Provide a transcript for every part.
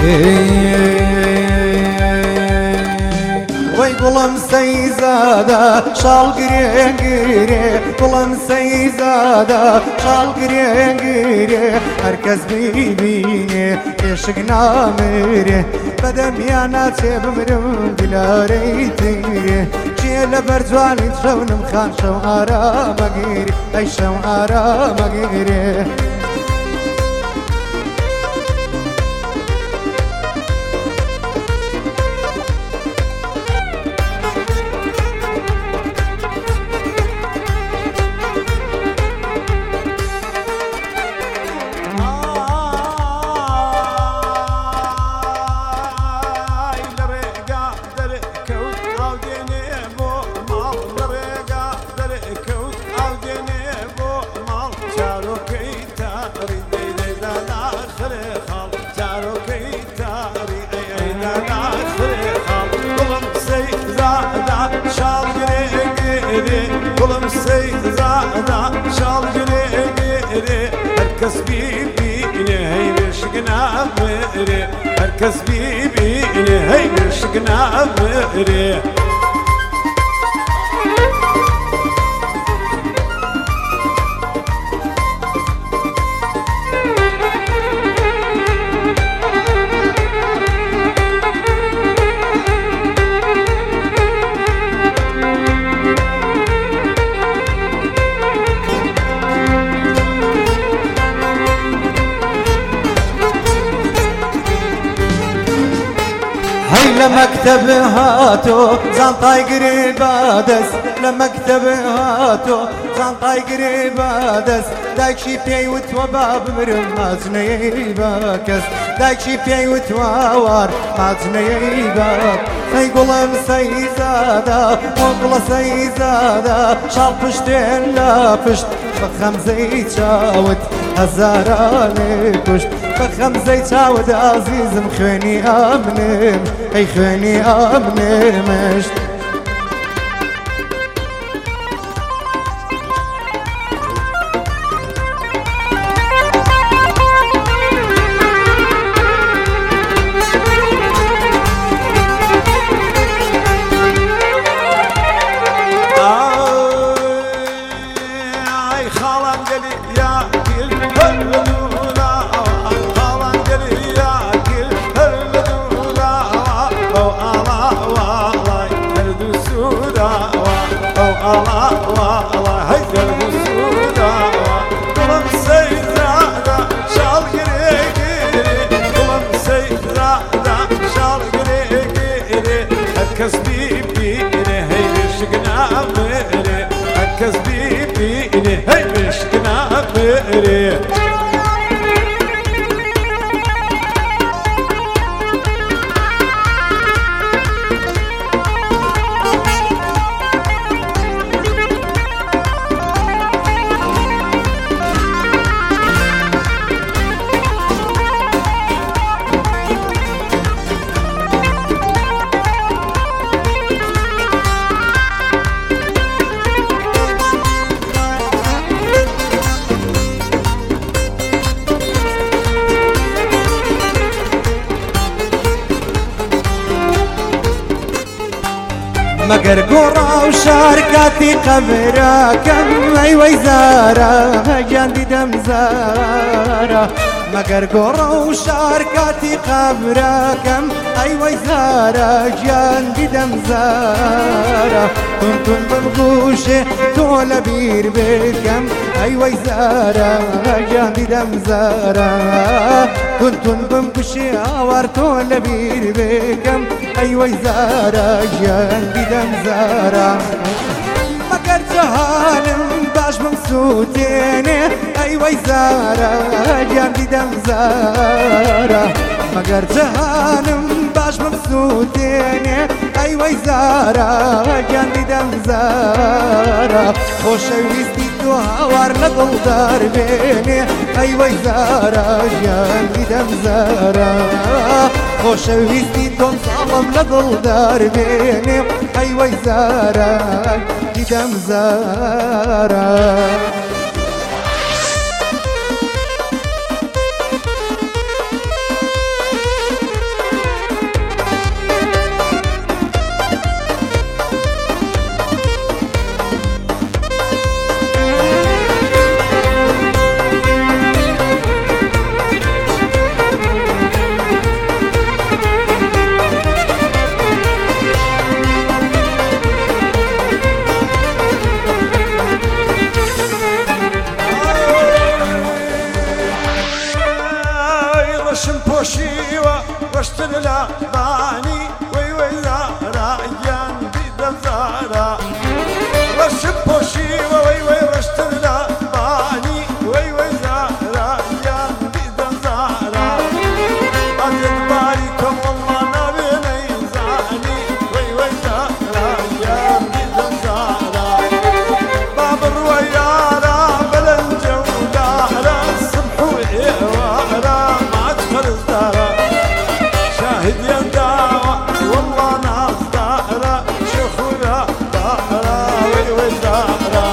وای گوڵم سەیزادە شاڵ گرێ گوڵم سەیزادە شاڵ گرێ هەرکەس بیبینێ عێشق نامرێ بەدەمیان ناچێ بمرم دیلارەی ترێ چیە لەبەر جوانیت شەونم خان شەو ئارامەگیری ئەی شەو ئارامەگیرێ گوڵم سەیزادە شاڵ گرێ هەرکەس بیبینێ هەی عێشق نامرێ هەرکەس بیبینێ هەی عێشق نامرێ لمكتب هاتو زانطاي قريبا دس لمكتب هاتو زانطاي قريبا دس دايكشي بيي وتوباب مرم مازني باكس دايكشي بيي وتوار مازني باك سي قلم سيزادا وقل سيزادا شال پشتين لا پشت بخمزي تشاوت هزاراني پشت بخمزي تشاوت عزيزم خويني امنم اي خويني امنمشت مگر گورا و شارکاتی قبرا کم ای ویزارا جان دیدم زارا مگر گورا و شارکاتی قبرا کم ای ویزارا جان دیدم زارا تون بمگوشه تو لبیر بکم ای ویزارا جان دیدم زارا تون بمگوشه آوار تو لبیر بکم ای ویزارا جان دیدم زارا مگر جهانم باش ممسوتینه ای ویزارا جان دیدم زارا مگر جهانم باش ممسوتینه ای ویزارا جان دیدم زارا خوشویستی تو هوار لدل دار بینه ای ویزارا جان دیدم زارا خوشویستی تو صالم لدل دار بینه ای ویزارا دیدم زارا زارا رشب بوشي وي وي رشتر لا باني وي وي زارا جاندي دم زارا أجد باريكم والله نبيني زاني وي وي زارا جاندي دم زارا باب الرويارة بلنجة ودارة الصبح وعيوارة ما تفرز دارة شاهد يا داوة والله ناس دارة شيخونا دارة وي وي دارة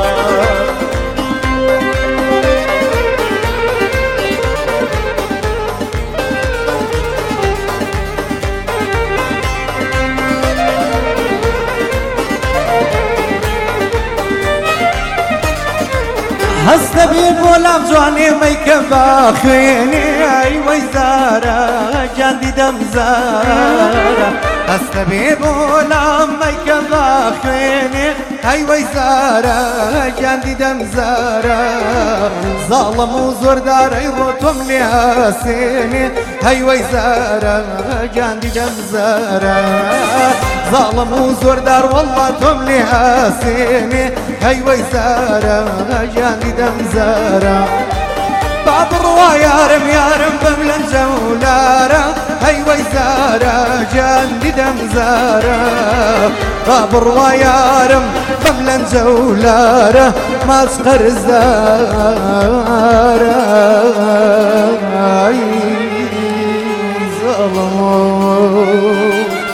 هستبيب ولا بجواني ميك باخيني اي ويزارة جاندي دم زارة هستبيب ولا ميك باخيني اي ويزارة جاندي دم زارة ظالم وزور داري روتم لياسيني اي ويزارة جاندي دم زارة ظالم وزور دار والله تملي هاسيني هاي ويزارة جاندي دم زارة بعض الروايارم يارم بملن جولارة هاي ويزارة جاندي دم زارة بعض الروايارم بملن جولارة ما صغر الزارة ظلموا